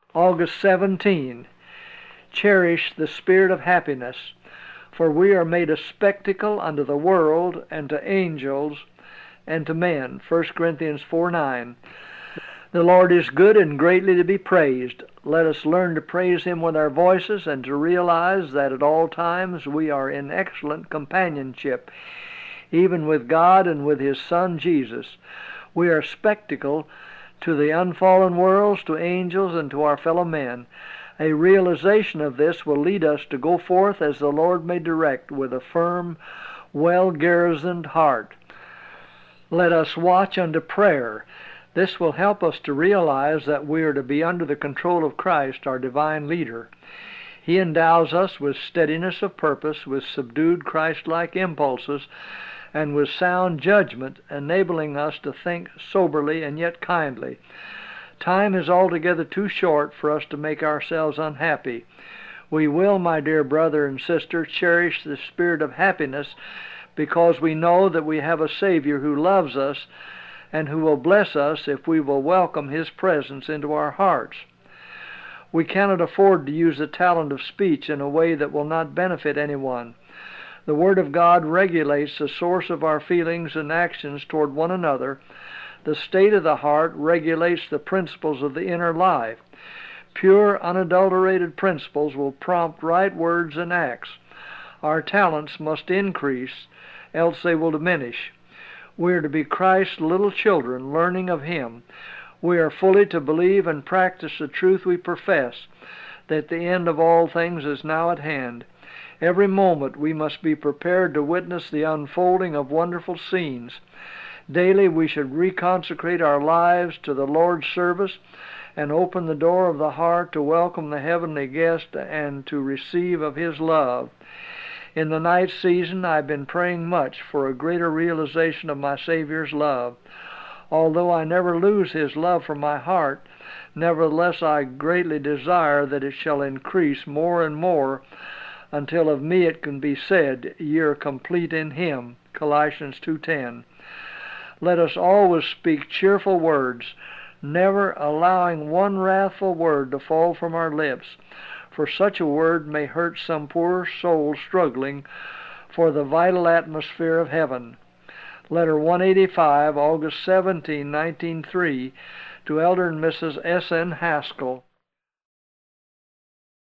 August 17. Cherish the spirit of happiness, for we are made a spectacle unto the world, and to angels, and to men. 1 Corinthians 4:9. The Lord is good and greatly to be praised. Let us learn to praise Him with our voices, and to realize that at all times we are in excellent companionship, even with God and with His Son Jesus. We are spectacle to the unfallen worlds, to angels, and to our fellow men. A realization of this will lead us to go forth as the Lord may direct, with a firm, well-garrisoned heart. Let us watch unto prayer. This will help us to realize that we are to be under the control of Christ, our divine leader. He endows us with steadiness of purpose, with subdued Christ-like impulses, and with sound judgment, enabling us to think soberly and yet kindly. Time is altogether too short for us to make ourselves unhappy. We will, my dear brother and sister, cherish the spirit of happiness because we know that we have a Savior who loves us and who will bless us if we will welcome His presence into our hearts. We cannot afford to use the talent of speech in a way that will not benefit anyone. The Word of God regulates the source of our feelings and actions toward one another. The state of the heart regulates the principles of the inner life. Pure, unadulterated principles will prompt right words and acts. Our talents must increase, else they will diminish. We are to be Christ's little children, learning of Him. We are fully to believe and practice the truth we profess, that the end of all things is now at hand. Every moment we must be prepared to witness the unfolding of wonderful scenes. Daily we should reconsecrate our lives to the Lord's service and open the door of the heart to welcome the heavenly guest and to receive of His love. In the night season I've been praying much for a greater realization of my Savior's love. Although I never lose His love from my heart, nevertheless I greatly desire that it shall increase more and more until of me it can be said, "Ye are complete in Him." Colossians 2:10. Let us always speak cheerful words, never allowing one wrathful word to fall from our lips, for such a word may hurt some poor soul struggling for the vital atmosphere of heaven. Letter 185, August 17, 1903, to Elder and Mrs. S. N. Haskell.